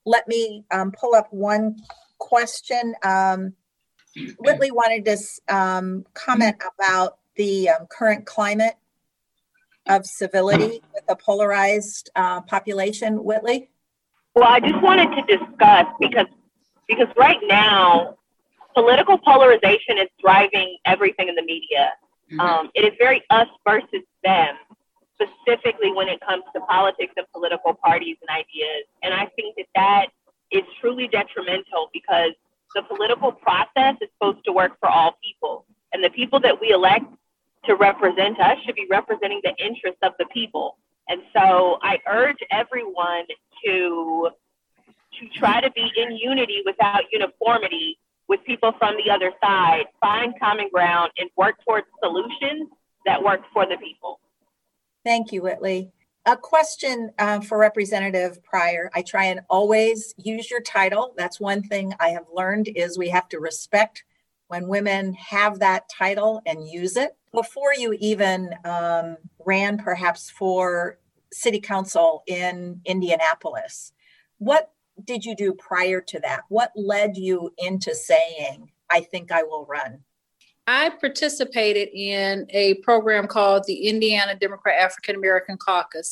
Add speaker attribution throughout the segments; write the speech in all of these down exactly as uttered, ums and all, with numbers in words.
Speaker 1: let me um, pull up one question. Um, Whitley wanted to um, comment about the um, current climate of civility with a polarized uh, population. Whitley?
Speaker 2: Well, I just wanted to discuss because because right now, political polarization is driving everything in the media. Mm-hmm. Um, it is very us versus them, specifically when it comes to politics and political parties and ideas. And I think that that is truly detrimental because the political process is supposed to work for all people. And the people that we elect to represent us should be representing the interests of the people. And so I urge everyone to, to try to be in unity without uniformity with people from the other side, find common ground, and work towards solutions that work for the people.
Speaker 1: Thank you, Whitley. A question uh, for Representative Pryor. I try and always use your title. That's one thing I have learned is we have to respect when women have that title and use it. Before you even um, ran perhaps for city council in Indianapolis, what did you do prior to that? What led you into saying, I think I will run?
Speaker 3: I participated in a program called the Indiana Democrat African American Caucus.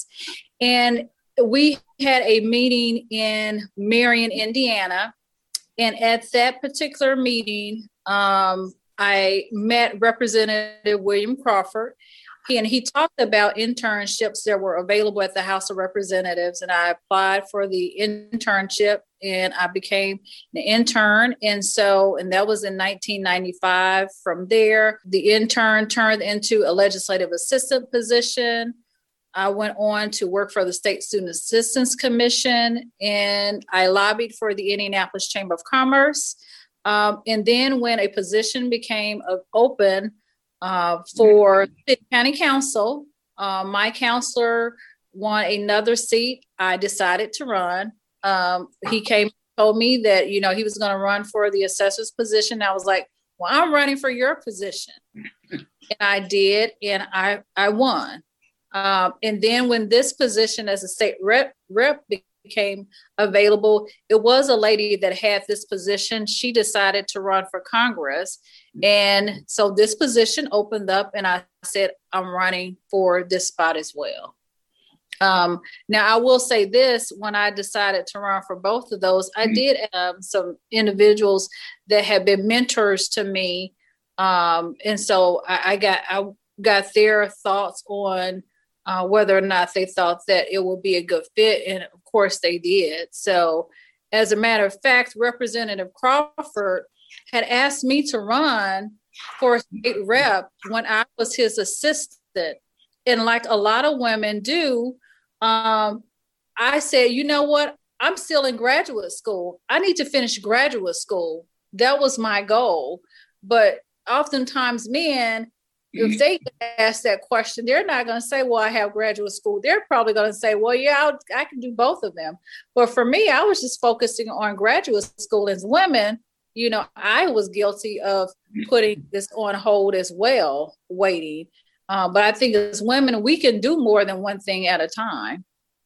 Speaker 3: And we had a meeting in Marion, Indiana. And at that particular meeting, um, I met Representative William Crawford. He, and he talked about internships that were available at the House of Representatives. And I applied for the internship and I became an intern. And so, and that was in nineteen ninety-five. From there, the intern turned into a legislative assistant position. I went on to work for the State Student Assistance Commission, and I lobbied for the Indianapolis Chamber of Commerce. Um, and then when a position became uh, open uh, for City County Council, uh, my counselor won another seat. I decided to run. Um, he came and told me that, you know, he was going to run for the assessor's position. I was like, well, I'm running for your position. And I did, and I, I won. Um, and then when this position as a state rep, rep became available, it was a lady that had this position. She decided to run for Congress. And so this position opened up and I said, I'm running for this spot as well. Um, now, I will say this, when I decided to run for both of those, I did have some individuals that had been mentors to me. Um, and so I, I got I got their thoughts on Uh, whether or not they thought that it would be a good fit. And of course they did. So as a matter of fact, Representative Crawford had asked me to run for state rep when I was his assistant. And like a lot of women do, um, I said, you know what? I'm still in graduate school. I need to finish graduate school. That was my goal. But oftentimes men, if they ask that question, they're not going to say, well, I have graduate school. They're probably going to say, well, yeah, I'll, I can do both of them. But for me, I was just focusing on graduate school. As women, you know, I was guilty of putting this on hold as well, waiting. Uh, but I think as women, we can do more than one thing at a time.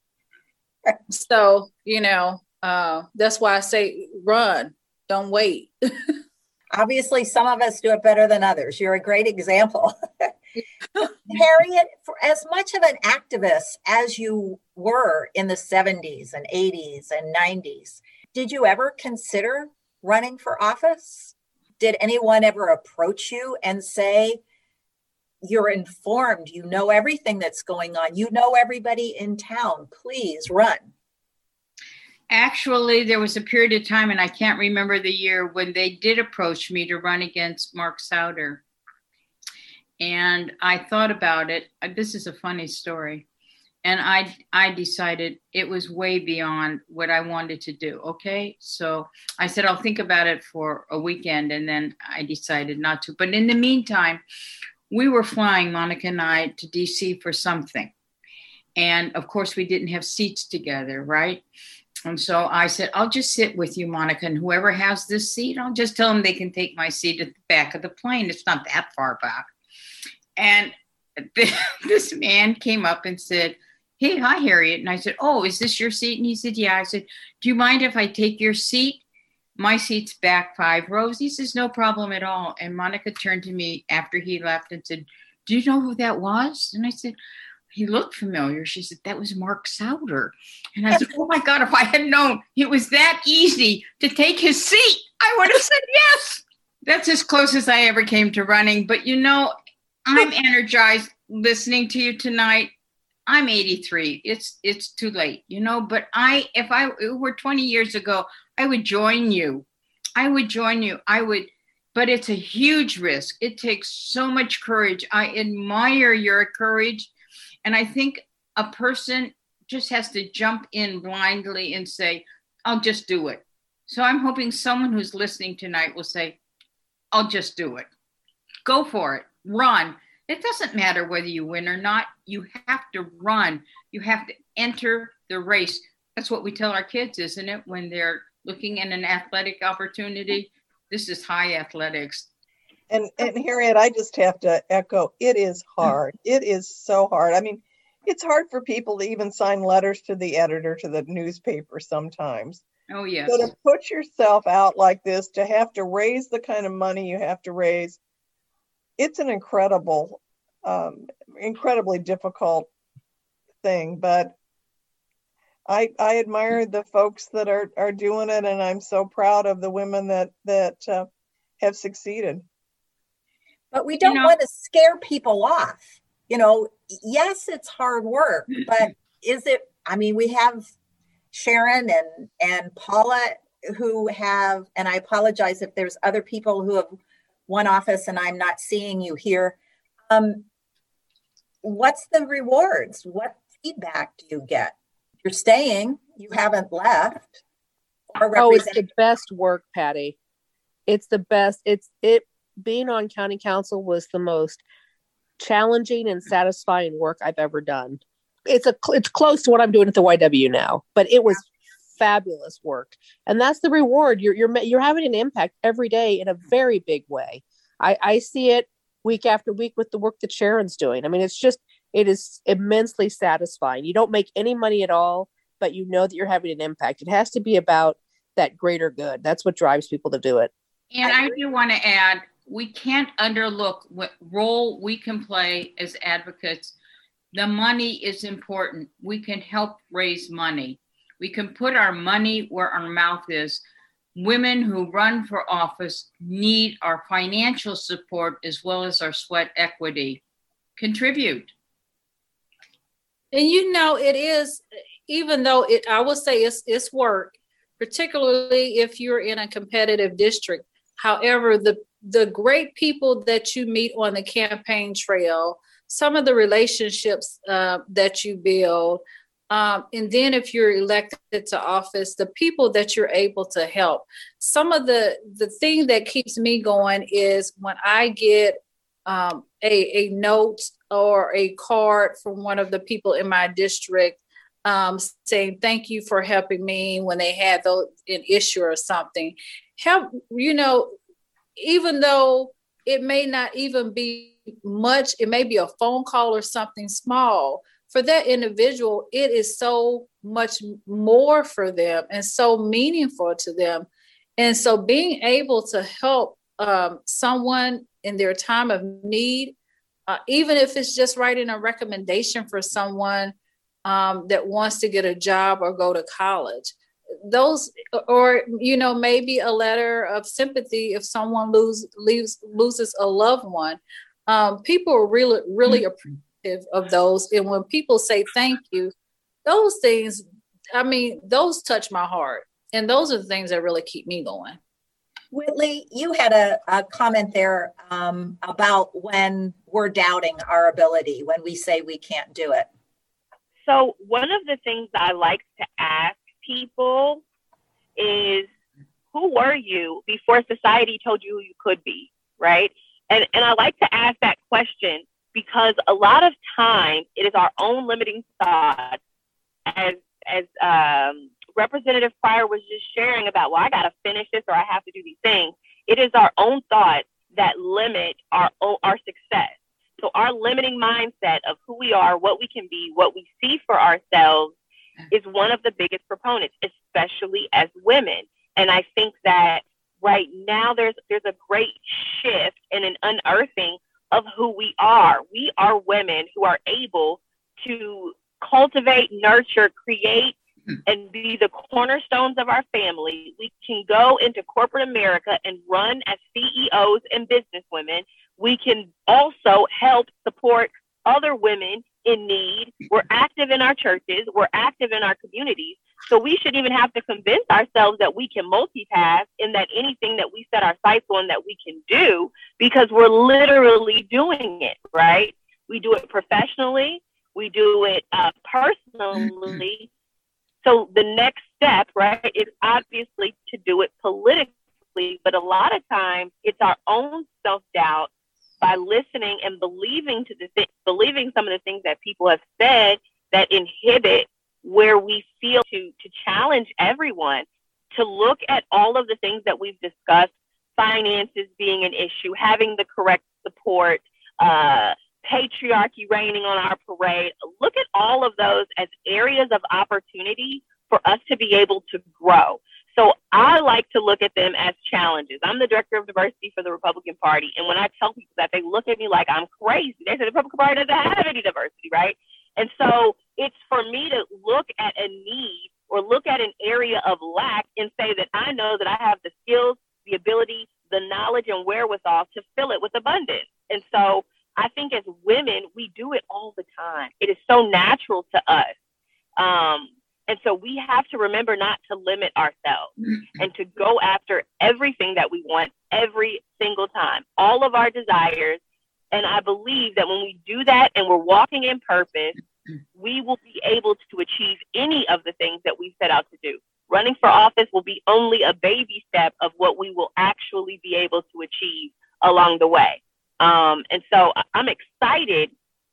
Speaker 3: So, you know, uh, that's why I say run, don't wait.
Speaker 1: Obviously, some of us do it better than others. You're a great example. Harriet, for as much of an activist as you were in the seventies and eighties and nineties, did you ever consider running for office? Did anyone ever approach you and say, you're informed, you know everything that's going on, you know everybody in town, please run?
Speaker 4: Actually, there was a period of time, and I can't remember the year, when they did approach me to run against Mark Souder. And I thought about it. This is a funny story. And I I decided it was way beyond what I wanted to do. Okay. So I said, I'll think about it for a weekend. And then I decided not to. But in the meantime, we were flying, Monica and I, to D C for something. And of course, we didn't have seats together, right? And so I said, I'll just sit with you, Monica, and whoever has this seat, I'll just tell them they can take my seat at the back of the plane. It's not that far back. And this man came up and said, hey, hi, Harriet. And I said, oh, is this your seat? And he said, yeah. I said, do you mind if I take your seat? My seat's back five rows. He says, no problem at all. And Monica turned to me after he left and said, do you know who that was? And I said, he looked familiar. She said, that was Mark Souder. And I said, oh my God, if I had known it was that easy to take his seat, I would have said yes. That's as close as I ever came to running. But you know, I'm energized listening to you tonight. I'm eighty-three. It's it's too late, you know, but I, if I it were twenty years ago, I would join you. I would join you. I would, but it's a huge risk. It takes so much courage. I admire your courage. And I think a person just has to jump in blindly and say, I'll just do it. So I'm hoping someone who's listening tonight will say, I'll just do it. Go for it. Run. It doesn't matter whether you win or not. You have to run. You have to enter the race. That's what we tell our kids, isn't it? When they're looking at an athletic opportunity, this is high athletics.
Speaker 5: And, and Harriet, I just have to echo, it is hard. It is so hard. I mean, it's hard for people to even sign letters to the editor, to the newspaper sometimes.
Speaker 4: Oh, yes.
Speaker 5: So to put yourself out like this, to have to raise the kind of money you have to raise, it's an incredible, um, incredibly difficult thing. But I I admire the folks that are, are doing it, and I'm so proud of the women that, that uh, have succeeded.
Speaker 1: But we don't
Speaker 4: You know-
Speaker 1: want to scare people off. You know, yes, it's hard work, but is it, I mean, we have Sharon and, and Paula who have, and I apologize if there's other people who have won office and I'm not seeing you here. Um, what's the rewards? What feedback do you get? You're staying, you haven't left. Or
Speaker 6: Oh, it's the
Speaker 1: representing-
Speaker 6: best work, Patty. It's the best. It's it being on county council was the most challenging and satisfying work I've ever done. It's a it's close to what I'm doing at the Y W now, but it was fabulous work, and that's the reward. You're you're you're having an impact every day in a very big way. I I see it week after week with the work that Sharon's doing. I mean, it's just it is immensely satisfying. You don't make any money at all, but you know that you're having an impact. It has to be about that greater good. That's what drives people to do it.
Speaker 4: And I do want to add, we can't underlook what role we can play as advocates. The money is important. We can help raise money. We can put our money where our mouth is. Women who run for office need our financial support as well as our sweat equity. Contribute.
Speaker 3: And you know, it is, even though it, I will say it's, it's work, particularly if you're in a competitive district. However, the, the great people that you meet on the campaign trail, some of the relationships uh, that you build, um, and then if you're elected to office, the people that you're able to help. Some of the, the thing that keeps me going is when I get um, a, a note or a card from one of the people in my district um, saying, thank you for helping me when they had those, an issue or something. Help, you know, even though it may not even be much, it may be a phone call or something small. For that individual, it is so much more for them and so meaningful to them. And so being able to help um, someone in their time of need, uh, even if it's just writing a recommendation for someone um, that wants to get a job or go to college, those, or, you know, maybe a letter of sympathy if someone lose, leaves, loses a loved one. Um, people are really, really appreciative of those. And when people say thank you, those things, I mean, those touch my heart. And those are the things that really keep me going.
Speaker 1: Whitley, you had a, a comment there um, about when we're doubting our ability, when we say we can't do it.
Speaker 2: So one of the things I like to ask people is, who were you before society told you who you could be, right? And and I like to ask that question because a lot of time it is our own limiting thoughts, as as um, Representative Pryor was just sharing about, well, I got to finish this or I have to do these things. It is our own thoughts that limit our our success. So our limiting mindset of who we are, what we can be, what we see for ourselves is one of the biggest proponents, especially as women. And I think that right now there's there's a great shift and an unearthing of who we are. We are women who are able to cultivate, nurture, create, and be the cornerstones of our family. We can go into corporate America and run as C E Os and businesswomen. We can also help support other women in need. We're active in our churches. We're active in our communities. So we should even have to convince ourselves that we can multitask and that anything that we set our sights on that we can do, because we're literally doing it, right? We do it professionally. We do it uh, personally. So the next step, right, is obviously to do it politically. But a lot of times it's our own self-doubt by listening and believing to the th- believing some of the things that people have said that inhibit where we feel to to challenge everyone to look at all of the things that we've discussed, finances being an issue, having the correct support, uh, patriarchy reigning on our parade. Look at all of those as areas of opportunity for us to be able to grow. So I like to look at them as challenges. I'm the director of diversity for the Republican Party. And when I tell people that, they look at me like I'm crazy. They say the Republican Party doesn't have any diversity, right? And so it's for me to look at a need or look at an area of lack and say that I know that I have the skills, the ability, the knowledge and wherewithal to fill it with abundance. And so I think as women, we do it all the time. It is so natural to us. Um, and so we have to remember not to limit ourselves and to go after everything that we want every single time, all of our desires. And I believe that when we do that and we're walking in purpose, we will be able to achieve any of the things that we set out to do. Running for office will be only a baby step of what we will actually be able to achieve along the way. Um, and so I'm excited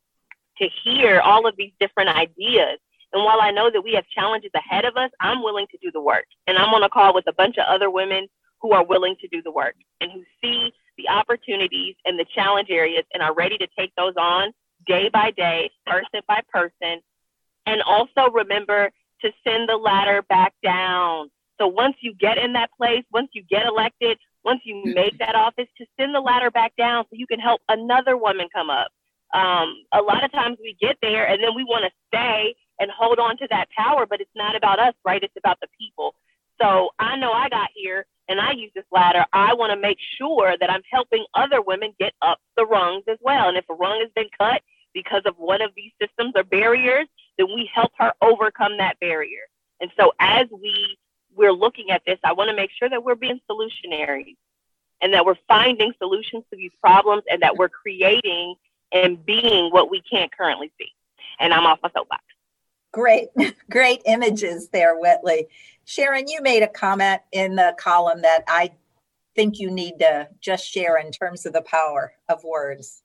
Speaker 2: to hear all of these different ideas. And while I know that we have challenges ahead of us, I'm willing to do the work. And I'm on a call with a bunch of other women who are willing to do the work and who see the opportunities and the challenge areas and are ready to take those on day by day, person by person. And also remember to send the ladder back down. So once you get in that place, once you get elected, once you make that office, to send the ladder back down so you can help another woman come up. Um, a lot of times we get there and then we want to stay and hold on to that power, but it's not about us, right? It's about the people. So I know I got here and I use this ladder. I want to make sure that I'm helping other women get up the rungs as well. And if a rung has been cut because of one of these systems or barriers, then we help her overcome that barrier. And so as we we're looking at this, I want to make sure that we're being solutionary and that we're finding solutions to these problems and that we're creating and being what we can't currently see. And I'm off my soapbox.
Speaker 1: Great, great images there, Whitley. Sharon, you made a comment in the column that I think you need to just share in terms of the power of words.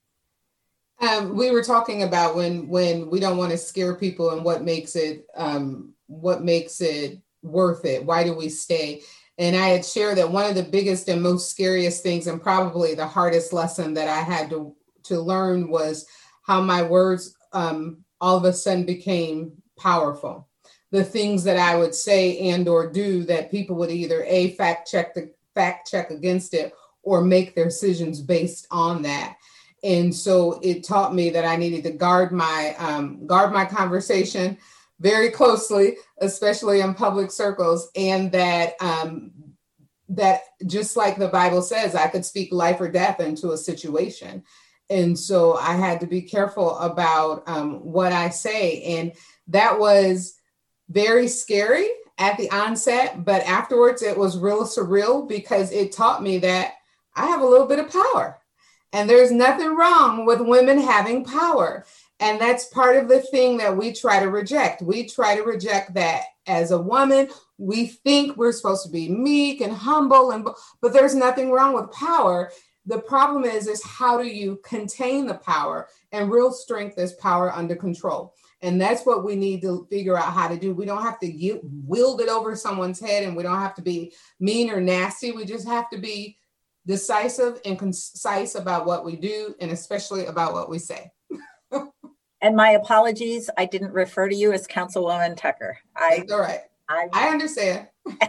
Speaker 7: Um, we were talking about when when we don't want to scare people and what makes it um, what makes it worth it. Why do we stay? And I had shared that one of the biggest and most scariest things, and probably the hardest lesson that I had to to learn, was how my words um, all of a sudden became powerful. The things that I would say and or do that people would either a fact check the fact check against it or make their decisions based on that. And so it taught me that I needed to guard my um, guard my conversation very closely, especially in public circles, and that um, that just like the Bible says, I could speak life or death into a situation. And so I had to be careful about um, what I say. And that was very scary at the onset, but afterwards it was real surreal because it taught me that I have a little bit of power. And there's nothing wrong with women having power. And that's part of the thing that we try to reject. We try to reject that as a woman. We think we're supposed to be meek and humble, and but there's nothing wrong with power. The problem is, is how do you contain the power? And real strength is power under control. And that's what we need to figure out how to do. We don't have to get, wield it over someone's head, and we don't have to be mean or nasty. We just have to be decisive and concise about what we do, and especially about what we say.
Speaker 1: And my apologies, I didn't refer to you as Councilwoman Tucker. I,
Speaker 7: That's all right.
Speaker 1: I,
Speaker 7: I understand.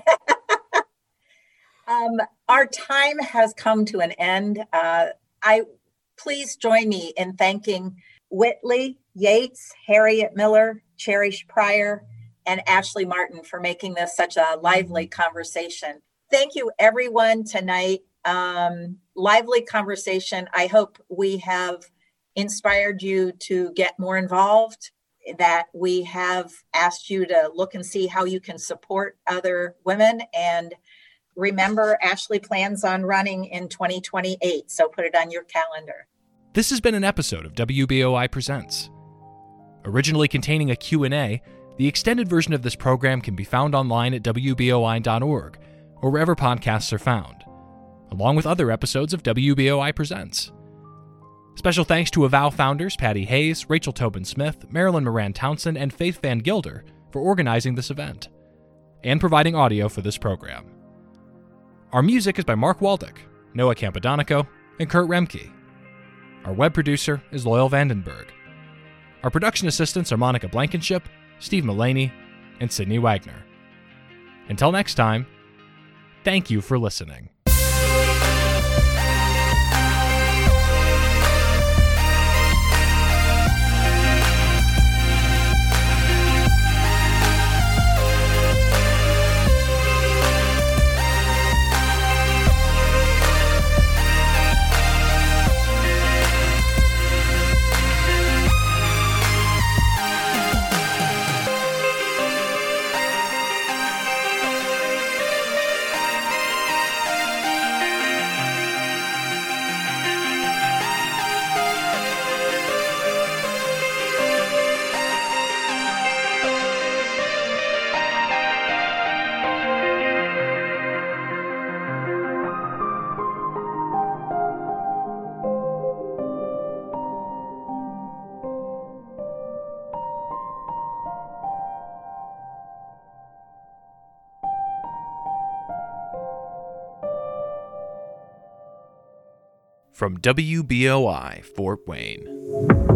Speaker 1: um, our time has come to an end. Uh, I please join me in thanking Whitley Yates, Harriet Miller, Cherish Pryor, and Ashley Martin for making this such a lively conversation. Thank you, everyone, tonight. Um, lively conversation. I hope we have inspired you to get more involved, that we have asked you to look and see how you can support other women. And remember, Ashley plans on running in twenty twenty-eight, so put it on your calendar.
Speaker 8: This has been an episode of W B O I Presents. Originally containing a Q and A, the extended version of this program can be found online at W B O I dot org or wherever podcasts are found, along with other episodes of W B O I Presents. Special thanks to Avow founders Patty Hayes, Rachel Tobin Smith, Marilyn Moran Townsend, and Faith Van Gilder for organizing this event and providing audio for this program. Our music is by Mark Waldick, Noah Campadonico, and Kurt Remke. Our web producer is Loyal Vandenberg. Our production assistants are Monica Blankenship, Steve Mullaney, and Sydney Wagner. Until next time, thank you for listening. From W B O I Fort Wayne.